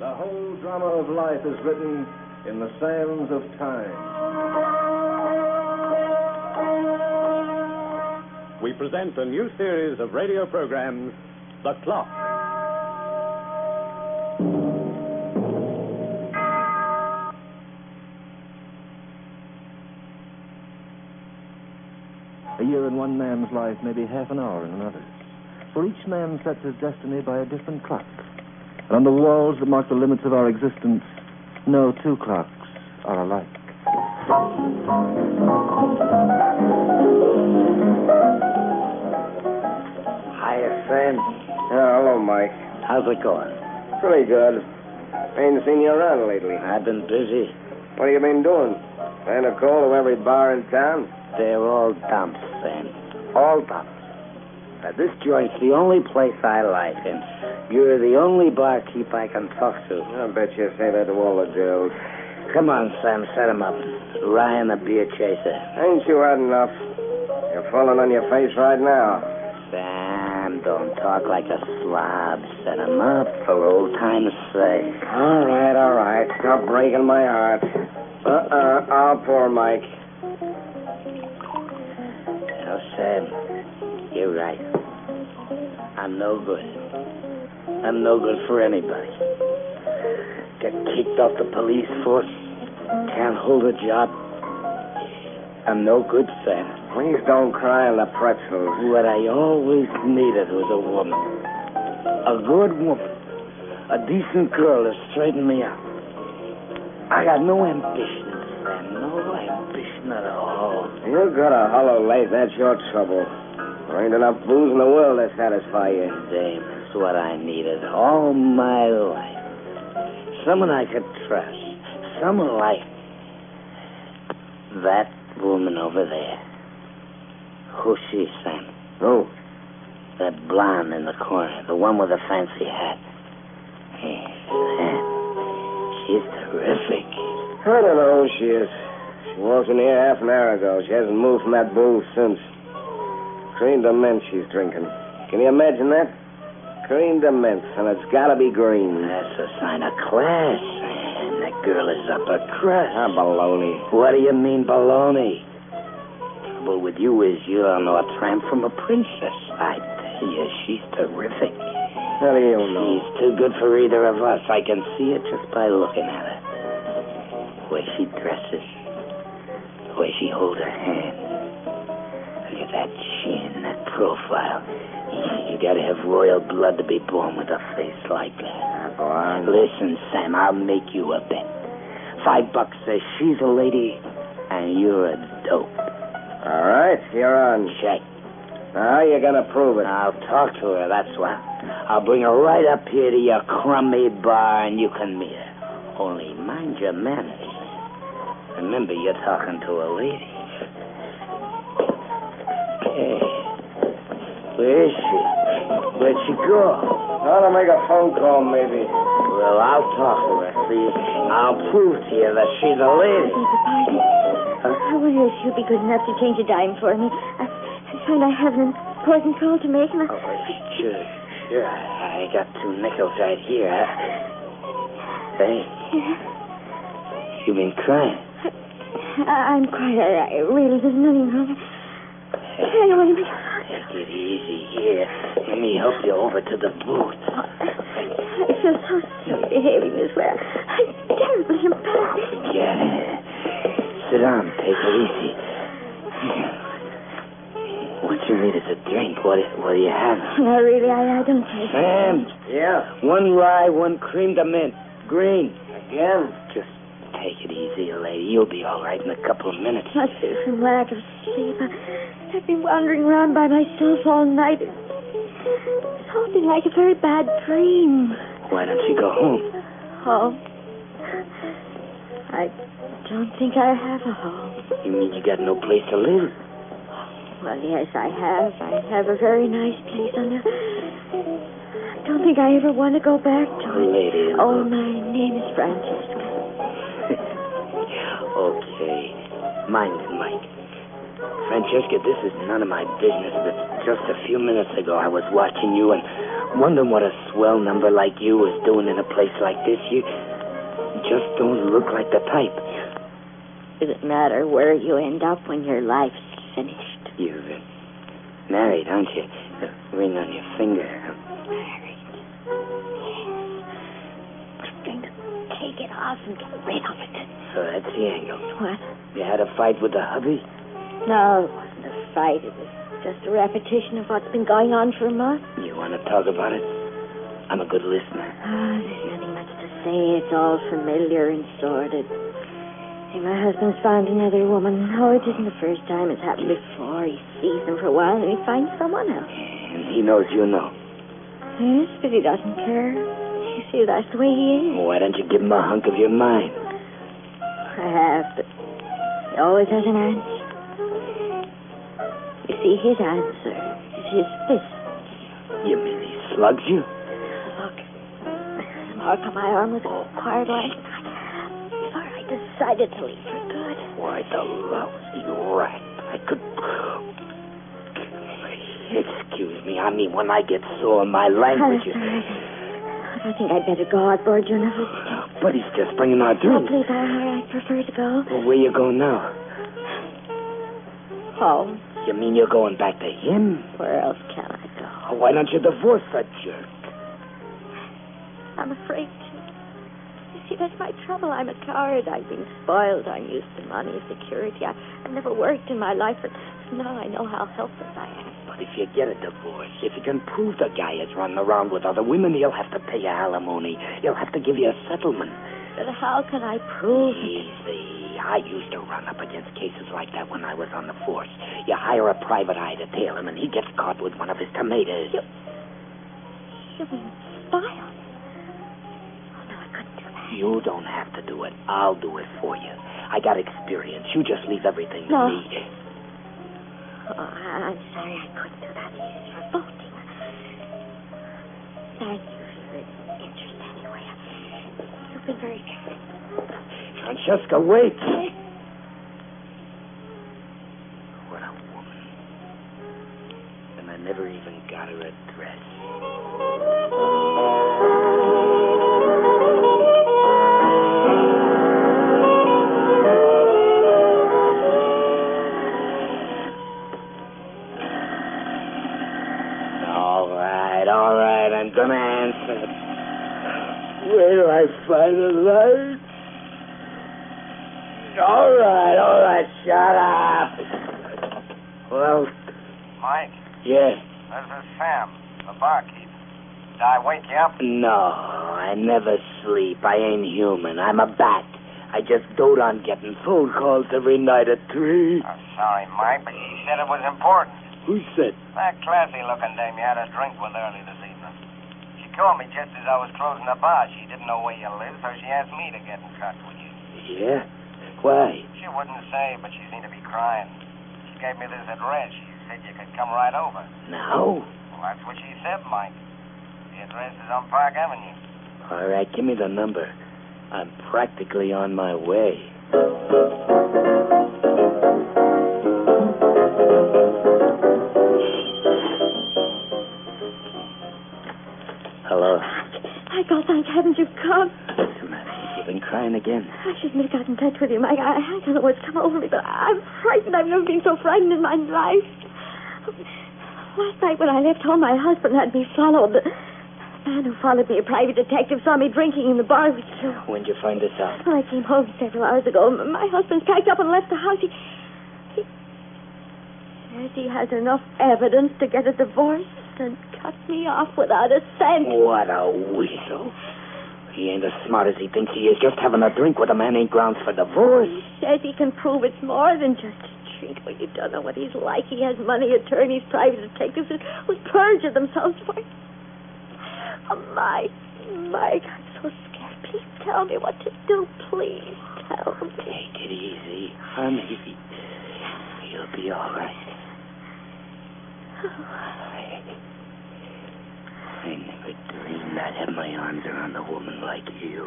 The whole drama of life is written in the sands of time. We present a new series of radio programs, The Clock. A year in one man's life may be half an hour in another's. For each man sets his destiny by a different clock. And on the walls that mark the limits of our existence, no two clocks are alike. Hiya, Sam. Hello, Mike. How's it going? Pretty good. Ain't seen you around lately. I've been busy. What have you been doing? Paying a call to every bar in town? They're all dumps, Sam. All dumps. This joint's the only place I like, and you're the only barkeep I can talk to. I bet you say that to all the girls. Come on, Sam, set him up. Ryan the beer chaser. Ain't you had enough? You're falling on your face right now. Sam, don't talk like a slob. Set him up for old time's sake. All right. Stop breaking my heart. I'll pour, Mike. Now, Sam, you're right. I'm no good. I'm no good for anybody. Get kicked off the police force. Can't hold a job. I'm no good, Sam. Please don't cry on the pretzels. What I always needed was a woman. A good woman. A decent girl to straighten me out. I got no ambition, Sam. No ambition at all. You got a hollow life. That's your trouble. There ain't enough booze in the world to satisfy you. Dame, that's what I needed all my life. Someone I could trust. Someone like that woman over there. Who's she, Sam? Who? That blonde in the corner. The one with the fancy hat. Hey, Sam. She's terrific. I don't know who she is. She walked in here half an hour ago. She hasn't moved from that booth since. Cream de mint she's drinking. Can you imagine that? Cream de mint, and it's got to be green. That's a sign of class, Sam. That girl is upper crust. Baloney. What do you mean, baloney? Trouble with you is you don't know a tramp from a princess. I tell you, she's terrific. How do you know? She's too good for either of us. I can see it just by looking at her. The way she dresses. The way she holds her hand. Look at that chin, that profile. You gotta have royal blood to be born with a face like that. Go on. Listen, Sam, I'll make you a bet. $5 says she's a lady, and you're a dope. All right, you're on. Check. Now, how you gonna prove it? I'll talk to her, that's what. I'll bring her right up here to your crummy bar, and you can meet her. Only mind your manners. Remember, you're talking to a lady. Hey, where is she? Where'd she go? Ought to make a phone call, maybe. Well, I'll talk to her, see? I'll prove to you that she's a lady. I wonder if you'll be good enough to change a dime for me. I find I have an important call to make. And Sure. I got 2 nickels right here. Hey. You been crying? I'm quite all right. Really, there's nothing wrong. Hey, wait a minute. Take it easy here. Let me help you over to the booth. I feel so silly behaving this way. I'm terribly embarrassed. Forget it. Sit down. Take it easy. What you need is a drink. What do you have? No, really, I don't take it. Sam. Yeah? 1 rye, 1 cream de mint. Green. Again? Just take it easy, lady. You'll be all right in a couple of minutes. Must be from lack of sleep. I've been wandering around by myself all night. It's all been like a very bad dream. Why don't you go home? Home? I don't think I have a home. You mean you got no place to live? Well, yes, I have. I have a very nice place on there. I don't think I ever want to go back to it. Lady. Oh, my name is Francesca. Okay. Mind it, Mike. Francesca, this is none of my business, but just a few minutes ago I was watching you, and Wondering what a swell number like you is doing in a place like this. You just don't look like the type. Does it matter where you end up when your life's finished? You're married, aren't you? The ring on your finger. Married. Yes. I'm going to take it off and get rid of it. So that's the angle. What? You had a fight with the hubby? No, it wasn't a fight. It was just a repetition of what's been going on for a month. You want to talk about it? I'm a good listener. There's nothing much to say. It's all familiar and sordid. Hey, my husband's found another woman. Oh, it isn't the first time it's happened before. He sees them for a while and he finds someone else. And he knows you know. Yes, but he doesn't care. You see, that's the way he is. Why don't you give him a hunk of your mind? I have, but he always has an answer. You see, his answer is his fist. You mean he slugs you? Look, the mark on my arm was acquired last night before I decided to leave for good. Why, the lousy rat. I could... Excuse me. I mean, when I get sore, my language is... I think I'd better go outboard, Jennifer. But he's just bringing our No, drinks. please, I prefer to go. Well, where you going now? Home. You mean you're going back to him? Where else can I go? Oh, why don't you divorce that jerk? I'm afraid to. You see, that's my trouble. I'm a coward. I've been spoiled. I'm used to money, security. I've never worked in my life, but now I know how helpless I am. But if you get a divorce, if you can prove the guy is running around with other women, he'll have to pay you alimony. He'll have to give you a settlement. But how can I prove it? Easy. I used to run up against cases like that when I was on the force. You hire a private eye to tail him, and he gets caught with one of his tomatoes. You mean spy on me? Oh, no, I couldn't do that. You don't have to do it. I'll do it for you. I got experience. You just leave everything to No. me. Oh, I'm sorry I couldn't do that. It's revolting. Thank you for your interest anyway. You've been very kind. Francesca, wait. What a woman. And I never even got her address. All right, I'm gonna answer. Where do I find the light? All right, shut up. Well, Mike, yeah. this is Sam, the barkeep. Did I wake you up? No, I never sleep. I ain't human. I'm a bat. I just dote on getting phone calls every night at 3. I'm sorry, Mike, but she said it was important. Who said? That classy-looking dame you had a drink with early this evening. She called me just as I was closing the bar. She didn't know where you lived, so she asked me to get in touch with you. Yeah? Why? She wouldn't say, but she seemed to be crying. She gave me this address. She said you could come right over. Now? Well, that's what she said, Mike. The address is on Park Avenue. All right, give me the number. I'm practically on my way. Hello. Michael, thank heavens you've come. What's the matter? You've been crying again? I shouldn't have got in touch with you, Mike. I don't know what's come over me, but I'm frightened. I've never been so frightened in my life. Last night when I left home, my husband had me followed. The man who followed me, a private detective, saw me drinking in the bar with you. When'd you find this out? Well, I came home several hours ago. My husband's packed up and left the house. He says he has enough evidence to get a divorce and cut me off without a cent. What a weasel. He ain't as smart as he thinks he is. Just having a drink with a man ain't grounds for divorce. He says he can prove it's more than just a drink. Well, you don't know what he's like. He has money, attorneys, private detectives who perjure themselves for him. Oh, Mike, I'm so scared. Please tell me what to do. Please tell me. Take it easy, honey. You'll be all right. I never dreamed I'd have my arms around a woman like you.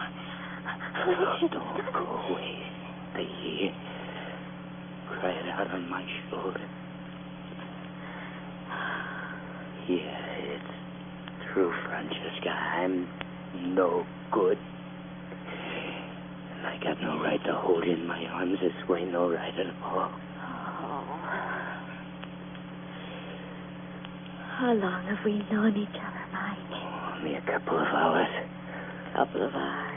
Don't go away. Stay here. Cry it out on my shoulder. Yeah, it's true, Francesca. I'm no good. And I got no right to hold you in my arms this way, no right at all. Oh. How long have we known each other, Mike? Only a couple of hours. Couple of hours.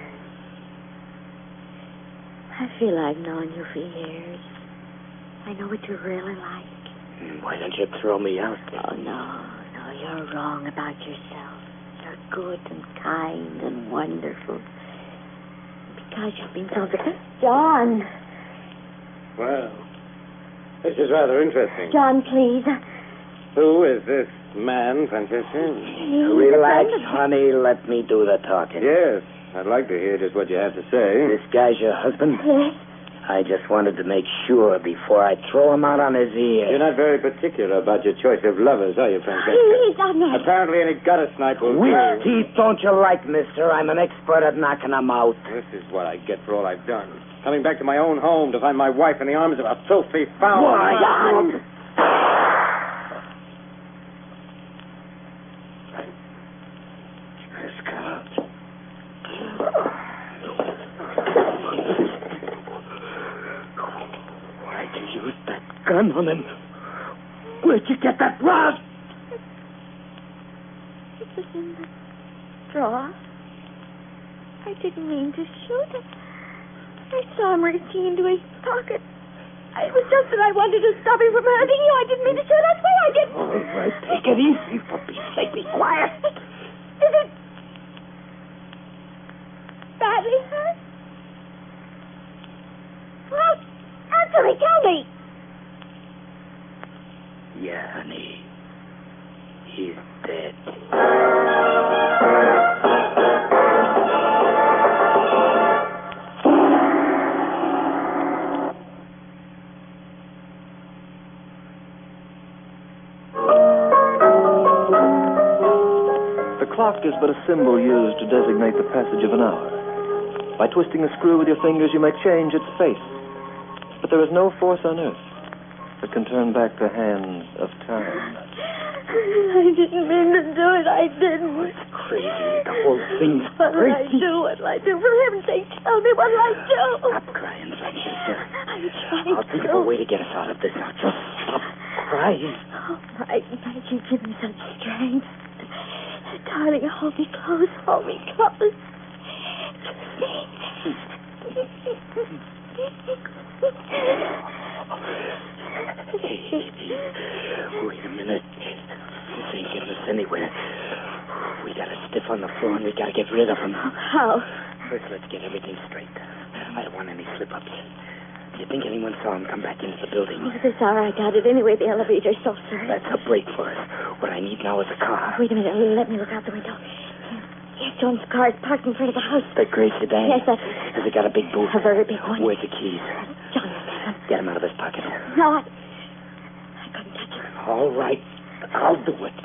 I feel I've known you for years. I know what you're really like. Why don't you throw me out? Oh, no, you're wrong about yourself. You're good and kind and wonderful. Because you've been so good. John! Well, this is rather interesting. John, please. Who is this man, Francesca? Relax, honey. Let me do the talking. Yes, I'd like to hear just what you have to say. This guy's your husband? Yes. I just wanted to make sure before I throw him out on his ear. You're not very particular about your choice of lovers, are you, Francesca? Please, I'm not. Apparently any gutter snipe will Which do. teeth don't you like, mister? I'm an expert at knocking them out. This is what I get for all I've done. Coming back to my own home to find my wife in the arms of a filthy foul. Why, John! Why'd you use that gun on him? Where'd you get that rod? It was in the drawer. I didn't mean to shoot him. I saw him reaching into his pocket. It was just that I wanted to stop him from hurting you. I didn't mean to shoot. I swear I didn't. All right, take it easy. For Pete's sake, be quiet. Is it badly hurt? Well, answer me. Tell me. Yeah, honey. He's dead. The clock is but a symbol used to designate the passage of an hour. By twisting the screw with your fingers, you may change its face. But there is no force on earth that can turn back the hands of time. I didn't mean to do it. I didn't. It's crazy. The whole thing's What'll I crazy. do? What'll I do? For heaven's sake, tell me what'll I do? Stop crying, Francesca. I'm trying I'll think to. of a way to get us out of this. Now, just stop crying. Oh, Mike, you give me such strength. Darling, hold me close. Hold me close. Wait a minute. This ain't getting us anywhere. We got a stiff on the floor and we gotta get rid of him. How? First, let's get everything straight. I don't want any slip-ups. Do you think anyone saw him come back into the building? Oh, this hour I got it. Anyway, the elevator's so certain. That's a break for us. What I need now is a car. Wait a minute. Let me look out the window. Yes, John's car is parked in front of the house. The gray sedan? Yes, that's... Has it got a big boot? A very big one. Where's the keys? John, Get him out of his pocket. no, I couldn't touch him. All right. I'll do it.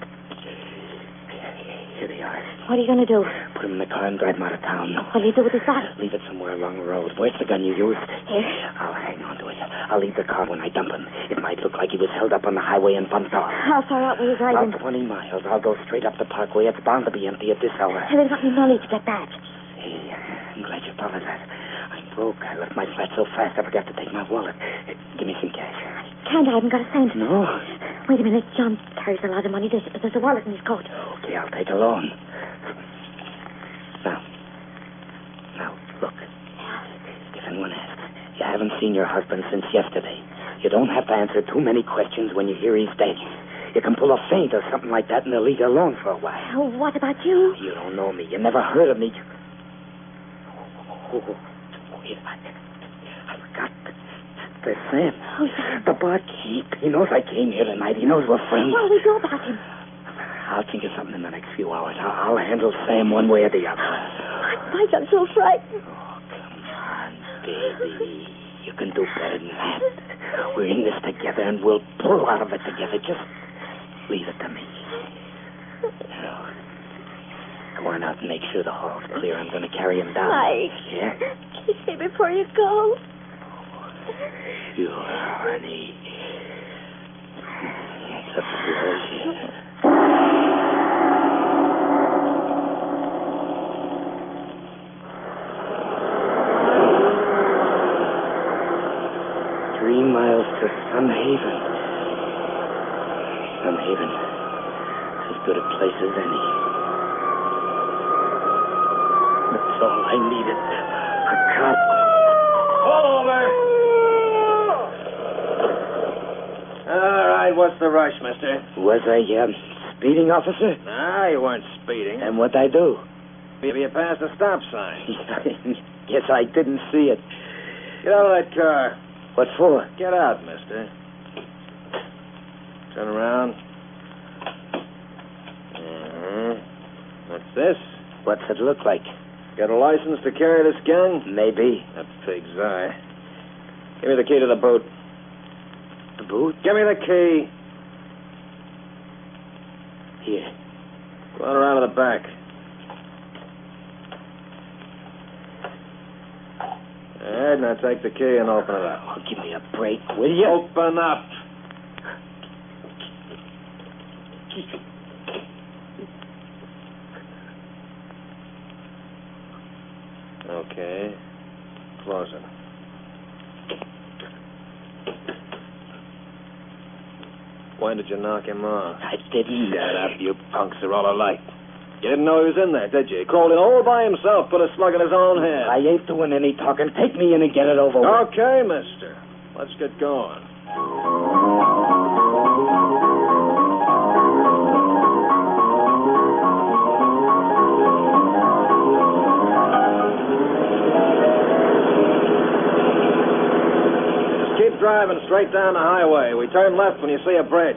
Here they are. What are you going to do? Put him in the car and drive him out of town. What do you do with his body? Leave it somewhere along the road. Where's the gun you used? Here. I'll hang on to it. I'll leave the car when I dump him. It might look like he was held up on the highway and bumped off. How far out were you driving? About 20 miles. I'll go straight up the parkway. It's bound to be empty at this hour. Have you got any money to get back? Hey, I'm glad you thought of that. I'm broke. I left my flat so fast I forgot to take my wallet. Give me some cash. Can't. I haven't got a cent. No? Wait a minute. John carries a lot of money. There's a wallet in his coat. Okay, I'll take a loan. Now, look. If anyone asks, you haven't seen your husband since yesterday. You don't have to answer too many questions when you hear he's dead. You can pull a feint or something like that and they'll leave you alone for a while. Oh, what about you? You don't know me. You never heard of me. Oh, wait, I forgot. There's Sam. Who's that? The barkeep. He knows I came here tonight. He knows we're friends. What do we do about him? I'll think of something in the next few hours. I'll handle Sam one way or the other. Mike, I'm so frightened. Oh, come on, baby. You can do better than that. We're in this together, and we'll pull out of it together. Just leave it to me. Now, go on out and make sure the hall's clear. I'm going to carry him down. Mike. Yeah? Kiss me before you go. Sure, honey. It's a pleasure. Some haven. Some haven. As good a place as any. That's all I needed. A cop. Pull over! All right, what's the rush, mister? Was I speeding, officer? Nah, you weren't speeding. And what'd I do? Maybe you passed a stop sign. Guess I didn't see it. Get out of that car. What for? Get out, mister. Turn around. What's this? What's it look like? Got a license to carry this gun? Maybe. A pig's eye. Give me the key to the boot. The boot? Give me the key. Here. Go on around to the back. All right, now take the key and open it up. Oh, give me a break, will you? Open up. Okay. Close it. When did you knock him off? I didn't. Shut up, you punks are all alike. You didn't know he was in there, did you? He crawled in all by himself, put a slug in his own head. I ain't doing any talking. Take me in and get it over with. Okay, mister. Let's get going. Just keep driving straight down the highway. We turn left when you see a bridge.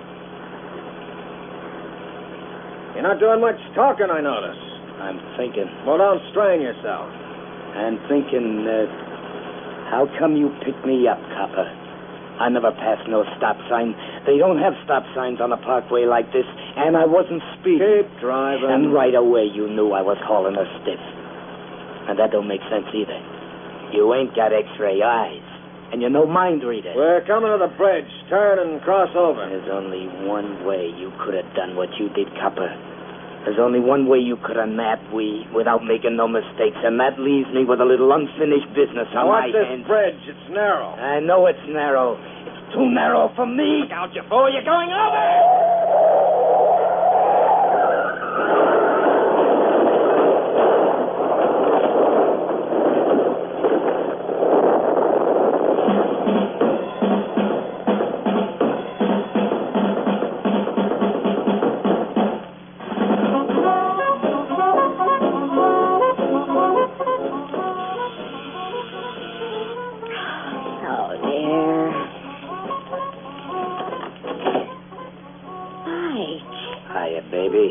You're not doing much talking, I notice. I'm thinking. Well, don't strain yourself. I'm thinking, how come you picked me up, copper? I never passed no stop sign. They don't have stop signs on a parkway like this, and I wasn't speeding. Keep driving. And right away you knew I was hauling a stiff. And that don't make sense either. You ain't got x-ray eyes, and you're no mind reader. We're coming to the bridge. Turn and cross over. There's only one way you could have done what you did, copper. There's only one way you could have nabbed we without making no mistakes, and that leaves me with a little unfinished business on Now, my watch this hands. bridge. It's narrow. I know it's narrow. It's too narrow for me. Look out, you fool. You're going over! Oh, there. Mike. Hiya, baby.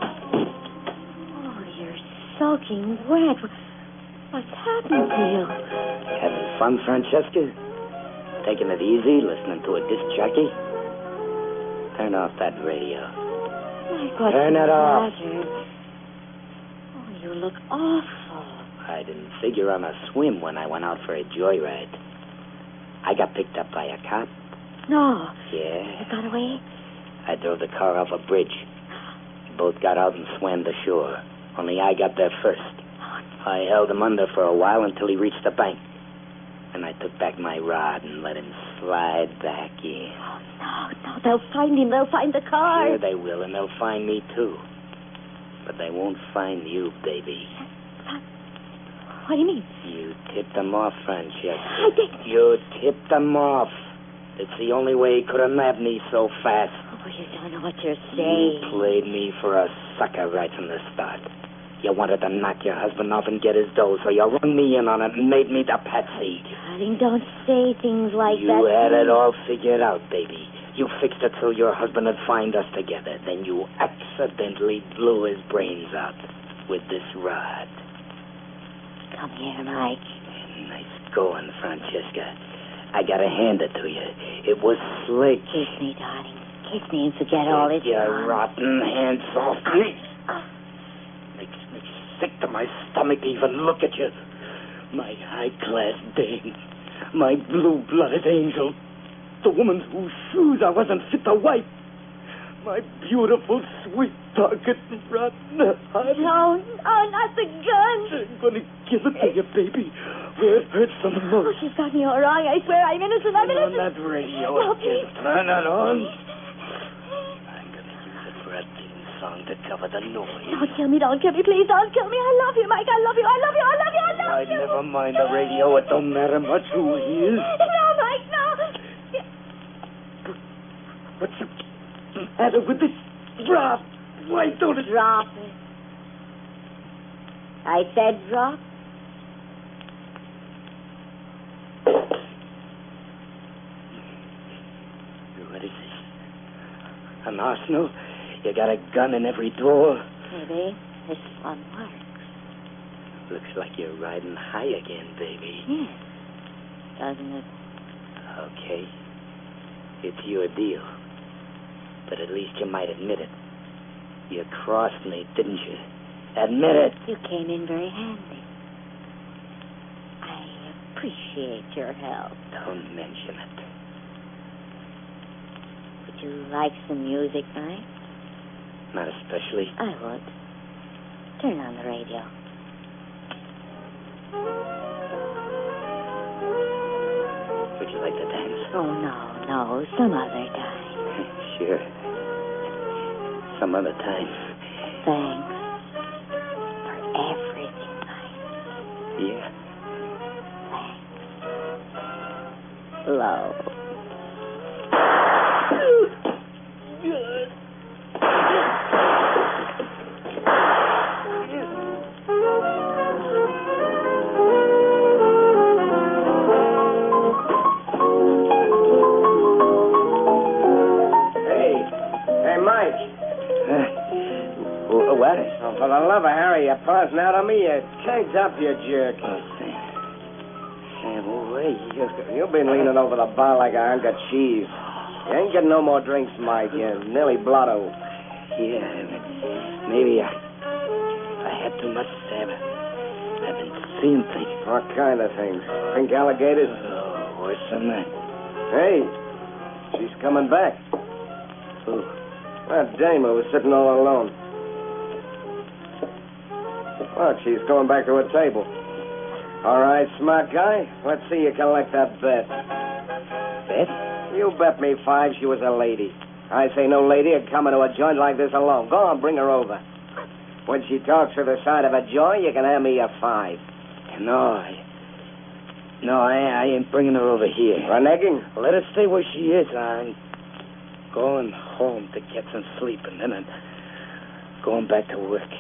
Oh, you're soaking wet. What's happened to you? Having fun, Francesca? Taking it easy, listening to a disc jockey? Turn off that radio. Mike, what's Turn the it off. matter? Oh, you look awful. I didn't figure on a swim when I went out for a joyride. I got picked up by a cop. No. Yeah. You got away? I drove the car off a bridge. We both got out and swam the shore. Only I got there first. I held him under for a while until he reached the bank. And I took back my rod and let him slide back in. Oh, no. They'll find him. They'll find the car. Sure they will, and they'll find me, too. But they won't find you, baby. What do you mean? You tipped them off, Francesca. I did. You tipped them off. It's the only way he could have nabbed me so fast. Oh, you don't know what you're You saying. played me for a sucker right from the start. You wanted to knock your husband off and get his dough, so you rung me in on it and made me the patsy. Darling, don't say things like You that. had it all figured out, baby. You fixed it so your husband would find us together. Then you accidentally blew his brains out with this rod. Come here, Mike. Nice going, Francesca. I gotta hand it to you. It was slick. Kiss me, darling. Kiss me and forget all this. Take your rotten hands off me. Makes me sick to my stomach to even look at you. My high-class dame. My blue-blooded angel. The woman whose shoes I wasn't fit to wipe. My beautiful, sweet-talking, rotten heart. No, not the gun. I'm gonna give it to you, baby. It hurts the Oh, most. she's got me all wrong. I swear I'm innocent. I'm Turn on innocent. that radio No, again. please. Turn it on. I'm going to use it for a theme song to cover the noise. Don't kill me. Don't kill me. Please don't kill me. I love you, Mike. I love you. I love you. I love you. I love I you. never mind the radio. It don't matter much who he is. No, Mike, no. What's the matter with this drop? Why don't it... Drop it. I said drop. What is this? An arsenal? You got a gun in every drawer? Maybe this one works. Looks like you're riding high again, baby. Yes. Doesn't it? Okay. It's your deal. But at least you might admit it. You crossed me, didn't you? Admit it. You came in very handy. I appreciate your help. Don't mention it. Would you like some music, Mike? Not especially. I would. Turn on the radio. Would you like to dance? Oh, no. Some other time. Sure. Some other time. Thanks for everything, Mike. Yeah. Thanks. Love. Hey, Mike. What? Oh, for the love of Harry, you're pausing out on me. You tanked up, you jerk. Oh, Sam. Sam, where you... You've been leaning over the bar like a hunk of cheese. You ain't getting no more drinks, Mike. You're nearly blotto. Yeah, maybe I had too much, Sam. I've been seeing things. What kind of things? Pink alligators? Oh, worse than that. Hey, she's coming back. Who? That dame who was sitting all alone. Look, she's going back to her table. All right, smart guy. Let's see you collect that bet. Bet? You bet me 5 she was a lady. I say no lady would come into a joint like this alone. Go on, bring her over. When she talks to the side of a joint, you can hand me a 5. No, I ain't bringing her over here. Reneging? Let her stay where she is. I'm going home to get some sleep, and then I'm going back to work.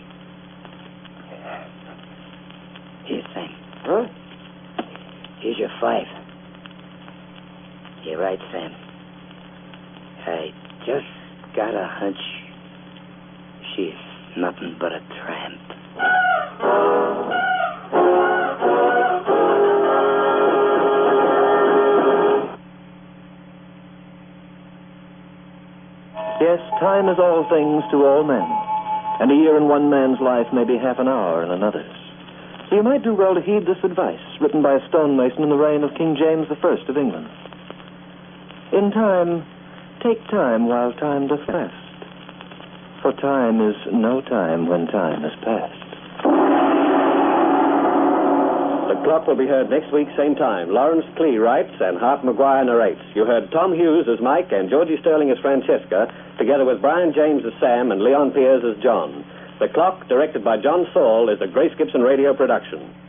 Here, Sam. Huh? Here's your 5. You're right, Sam. I just got a hunch she's nothing but a tramp. Yes, time is all things to all men, and a year in one man's life may be half an hour in another's. So you might do well to heed this advice, written by a stonemason in the reign of King James I of England. In time, take time while time doth last, for time is no time when time is past. The Clock will be heard next week, same time. Lawrence Clee writes and Hart McGuire narrates. You heard Tom Hughes as Mike and Georgie Sterling as Francesca, together with Brian James as Sam and Leon Piers as John. The Clock, directed by John Saul, is a Grace Gibson radio production.